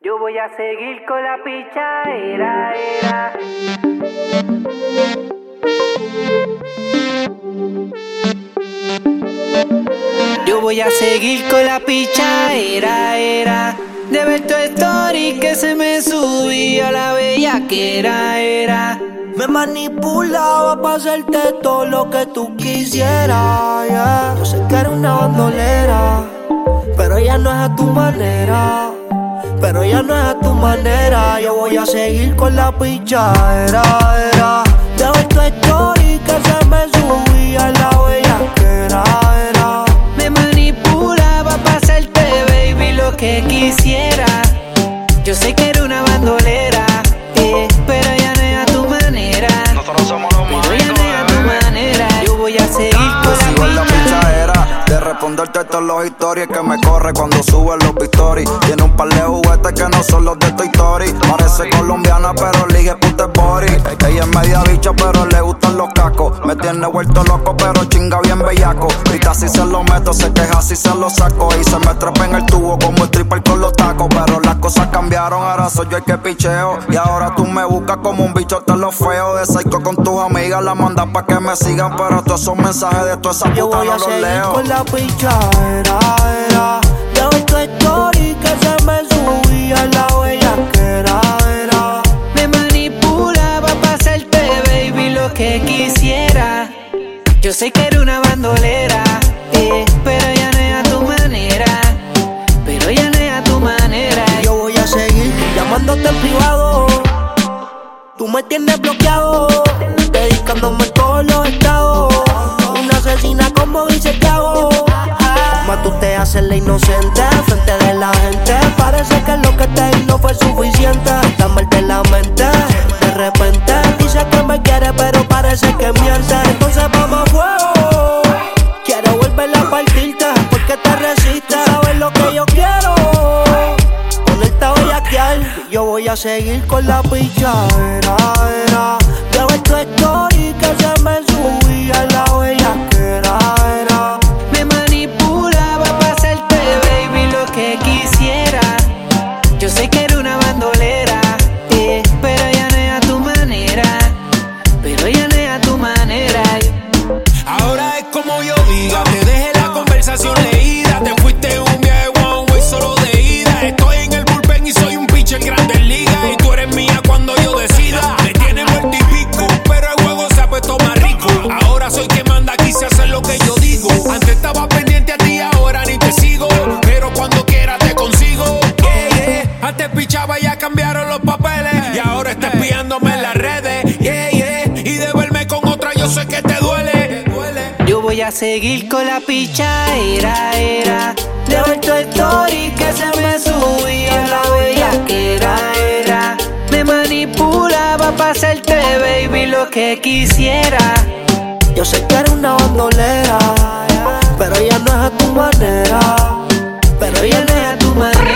Yo voy a seguir con la pichadera, era. Yo voy a seguir con la pichadera, era. De ver tu story que se me subía la bellaquera, era. Me manipulaba para hacerte todo lo que tú quisieras, yeah. Yo sé que eres una bandolera, pero ya no es a tu manera. Pero ya no es a tu manera. Yo voy a seguir con la pichadera, era. De ver tu story que se me subía la bellaquera, era. Me manipulaba para hacerte, baby, lo que quisiera. Yo sé que era una bandolera, pero ya no es a tu manera. Nosotros somos los Pero ya no es a tu manera. Yo voy a seguir con la pichadera, de responderte todas las historias que me corre cuando sube los stories. Tiene un par de juguetes que no son los de Toy Story. Parece colombiana pero ligue puta body. Ella es media bicha pero le gustan los cacos. Me tiene vuelto loco pero chinga bien bellaco. Grita si se lo meto, se queja si se lo saco. Y se me trepa en el tubo como el stripper con los tacos. Pero las cosas cambiaron, ahora soy yo el que picheo. Y ahora tú me buscas como un bicho te lo feo. De psycho con tus amigas, la mandas pa' que me sigan. Pero todos esos mensajes de toda esa puta no los leo. Con la pichadera, era. De ver tu story que se me subía la bellaquera, era. Me manipulaba para hacerte, baby, lo que quisiera. Yo sé que era una bandolera, pero ya no es a tu manera. Pero ya no es a tu manera. Yo voy a seguir llamándote en privado. Tú me tienes bloqueado, dedicándome en todos los estados. Una asesina como dice que hago. Más tú te haces la inocente frente de la gente. Parece que lo que te di no fue suficiente. Está mal de la mente. De repente dice que me quiere pero parece que miente. Entonces vamos a fuego. Quiero volver a partirte porque te resistes. Sabes lo que yo quiero, ponerte a bellaquear. Yo voy a seguir con la pichadera, era. De ver tu story que se me subía la bellaquera, era. Me manipulaba para hacerte, baby, lo que quisiera. Yo sé que era una bandolera, pero ya no es a tu manera. Pero ya no es a tu manera. Ahora es como yo diga, te dejé la conversación leída. Te fuiste un viaje one way solo de ida. Estoy en el bullpen y soy un pitcher en Grandes Ligas. Y tú eres mía cuando yo decida. Me tiene muerto y pico, pero el juego se ha puesto más rico. Ahora soy quien manda, quise hacer lo que yo digo. Antes estaba pendiente a ti, ahora ni te sigo. Pero cuando quiera te consigo, yeah, yeah. Antes pichaba y ya cambiaron los papeles. Y ahora estás espiándome en las redes, yeah, yeah. Y de verme con otra yo sé que te duele. Yo voy a seguir con la pichadera, era. De ver tu story que se me subía la bellaquera, era. Me manipulaba para hacerte, baby, lo que quisiera. Yo sé que eres una bandolera, pero ya no es a tu manera. Pero ya no es a tu manera.